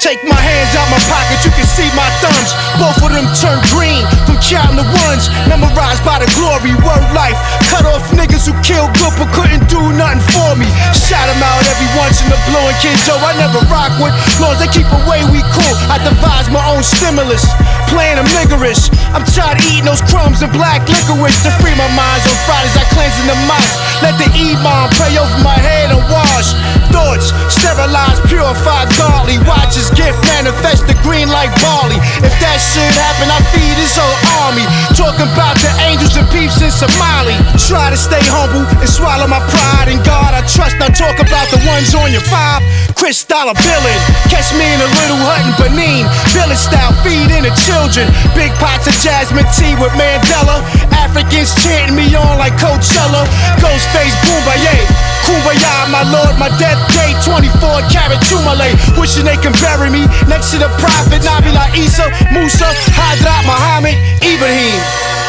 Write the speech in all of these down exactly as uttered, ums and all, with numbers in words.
Take my hands out my pocket, you can see my thumbs. Both of them turn green from counting the ones. Memorized by the glory, word life. Cut off niggas who killed good but couldn't do nothing for me. Shout them out every once in the blue, and Kid Joe I never rock with. Long as they keep away, we cool. I devise my own stimulus, playing them niggerish. I'm tired of eating those crumbs and black licorice. To free my minds on Fridays, I cleanse in the mosque. Let the imam pray over my head and wash thoughts, sterilized, purified, godly. Watch his gift manifest the green like barley. If that shit happen, I feed his whole army. Talking about the angels and peeps in Somali. Try to stay humble and swallow my pride in God I trust. Now talk about the ones on your five. Chris dollar billing. Catch me in a little hut in Benin. Village style, feeding the children. Big pots of jasmine tea with Mandela. Africans chanting me on like Coachella. Ghostface Boombaye, Kumbaya, my lord, my death day. Twenty-four karat Tumale. Wishing they can bury me next to the prophet Nabila Isa, Musa, Hadrat Muhammad, Ibrahim.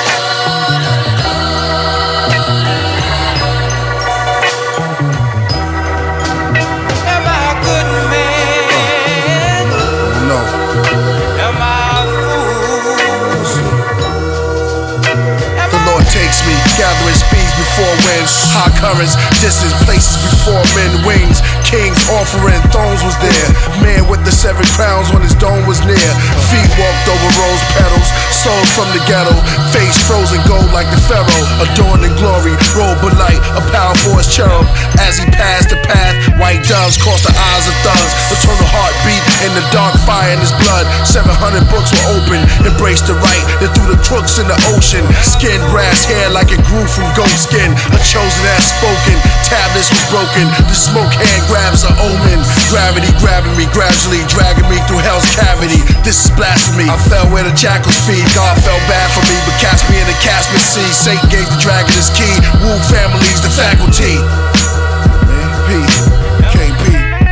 Gathering speeds before winds, high currents, distance places before men wings. Kings offering thrones was there. Man with the seven crowns on his dome was near. Feet walked over rose petals, souls from the ghetto. Face frozen gold like the pharaoh. Adorned in glory, robed with light, a powerful as cherub. As he passed the path, white doves crossed the eyes of thugs. Eternal heartbeat in the dark fire in his blood. Seven hundred books were open, embraced the right, then threw the crooks in the ocean. Skin brass hair like it grew from goat skin. A chosen as spoken, tablets was broken. The smoke hand grabs an omen. Gravity grabbing me, gradually dragging me through hell's cavity. This is blasphemy. I fell where the jackals feed. God felt bad for me, but cast me in the Caspian Sea. Satan gave the dragon his key. Woo families, the faculty. Man, P, can't be.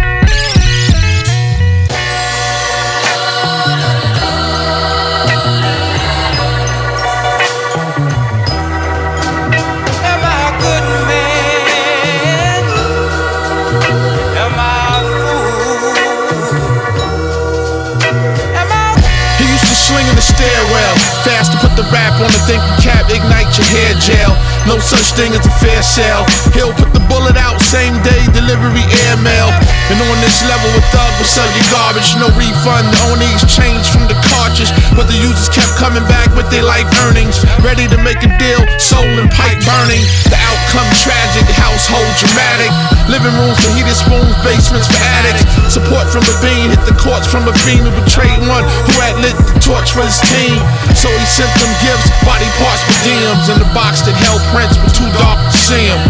Stairwell, fast to put the rap on the thinking cap, ignite your hair gel. No such thing as a fair sale. He'll put the bullet out, same day delivery airmail. And on this level with Thug, we'll sell your garbage, no refund. The only exchange from the cartridge, but the users kept coming back with their life earnings. Ready to make a deal, soul and pipe burning. The outcome tragic, household dramatic. Living rooms for heated spoons, basements for addicts. Support from a bean, hit the courts from a fiend who betrayed one who had lit the torch for his team. So he sent them gifts, body parts for D Ms. In the box that held prints, but too dark to see him.